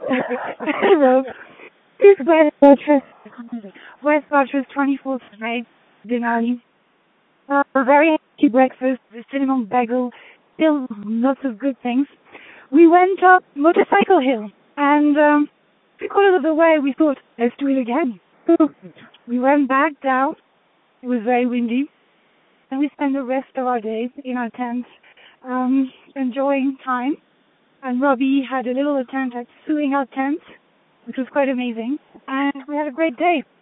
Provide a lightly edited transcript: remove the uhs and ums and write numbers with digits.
So, this West Fortress 24th Street, Denali. A very healthy breakfast, the cinnamon bagel, still lots of good things. We went up Motorcycle Hill, and because of the way we thought, let's do it again. We went back down. It was very windy, and we spent the rest of our days in our tents, enjoying time. And Robbie had a little attempt at suing our tents, which was quite amazing. And we had a great day.